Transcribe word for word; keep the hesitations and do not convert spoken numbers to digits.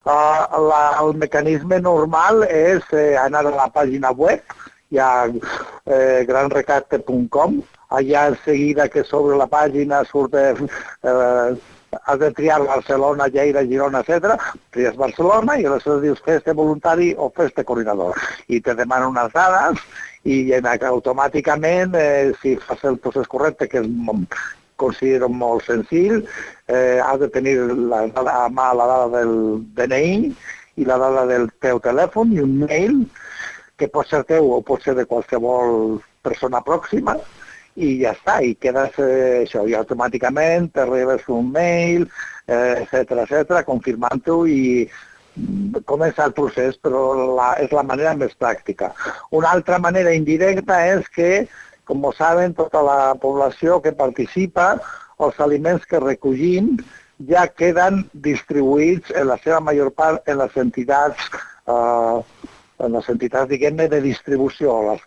Uh, la, el mecanisme normal és eh, anar a la pàgina web, hi ha eh, gran recapte punt com, allà en seguida que sobre la pàgina surt eh, has de triar Barcelona, Lleida, Girona, etcètera. Tries Barcelona i aleshores dius fes-te voluntari o fes-te coordinador. I te demanen unes dades i en, automàticament, eh, si fas el procés correcte, que és, considero molt senzill, eh, has de tenir la, a mà la dada del D N I i la dada del teu telèfon i un mail que pot ser teu o pot ser de qualsevol persona pròxima, i ja està, i quedes eh, això, i automàticament te rebes un mail, eh, etcètera, etcètera, confirmant-ho i comença el procés, però la, és la manera més pràctica. Una altra manera indirecta és que, com saben, tota la població que participa, els aliments que recollim ja queden distribuïts en la seva major part en les entitats eh, en les entitats, diguem-ne, de distribució, les